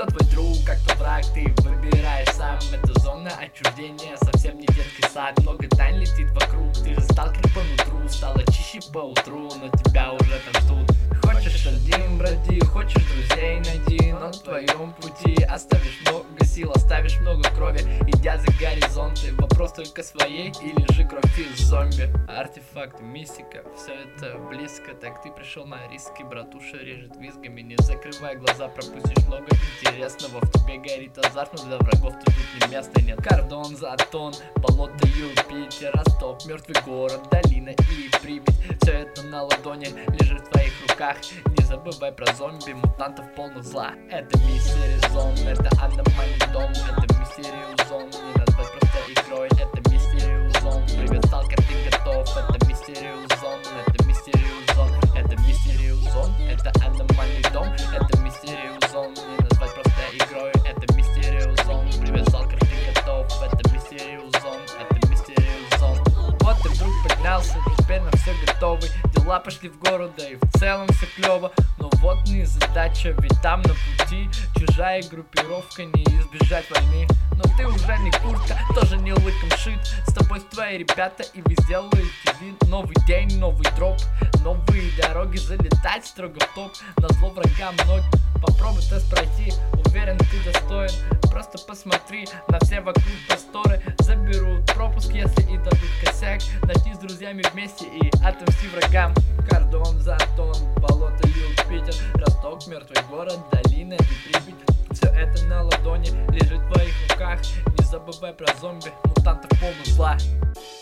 Кто твой друг, как твой враг, ты выбираешь сам. Это зона отчуждения, совсем не детский сад. Много тайн летит вокруг, ты же сталкер по нутру. Стало чище по утру, но тебя уже там ждут. Хочешь один броди, хочешь друзей найди, но на твоем пути оставишь много сил, оставишь много крови, идя за горизонты. Вопрос только своей или же кровь из зомби. Артефакты, мистика, все это близко. Так ты пришел на риски, братуша режет визгами. Не закрывай глаза, пропустишь много интересного. В тебе горит азарт, но для врагов тут не места нет. Кордон, затон, болото, Юпитер, Ростов, мертвый город, долина и Припять. Все это на ладони лежит в твоих руках. Не забывай про зомби, мутантов полных зла. Это Mystery Zone, это аномальный дом. Это Mystery Zone, не назвать просто игрой. Это Mystery Zone, привет, сталкер, ты готов. Это Mystery Zone, это Mystery Zone. Это Mystery Zone, это аномальный дом. Это Mystery Zone, не назвать просто игрой. Это Mystery Zone, привет, сталкер, ты готов. Это Mystery Zone, это Mystery Zone. Вот ты вдруг поднялся, теперь на все готовы. Дела пошли в гору, да и в целом все клево. Но вот не задача, ведь там на пути чужая группировка, не избежать войны. Но ты уже не куртка, тоже не лыком шит. С тобой твои ребята, и вы сделаете вид. Новый день, новый дроп, новые дороги, залетать строго в топ. Назло врагам ночь, попробуй тест пройти. Уверен, ты достоин, просто посмотри на все вокруг просторы. Заберут пропуск, если и дадут косяк. Начни с друзьями вместе и отомсти врагам. Кордон, затон, болото, Юпитер, Ростов, мертвый город, долина и Припять. Все это на ладони лежит в твоих руках. Не забывай про зомби, мутантов полных зла.